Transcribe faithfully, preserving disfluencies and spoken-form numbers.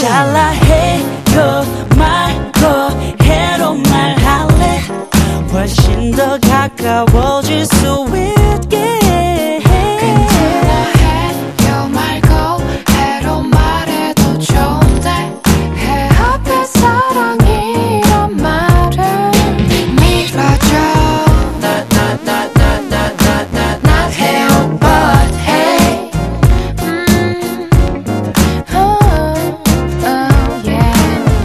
달라 해요 말고 해로 말할래 훨씬 더 가까워질 수 있어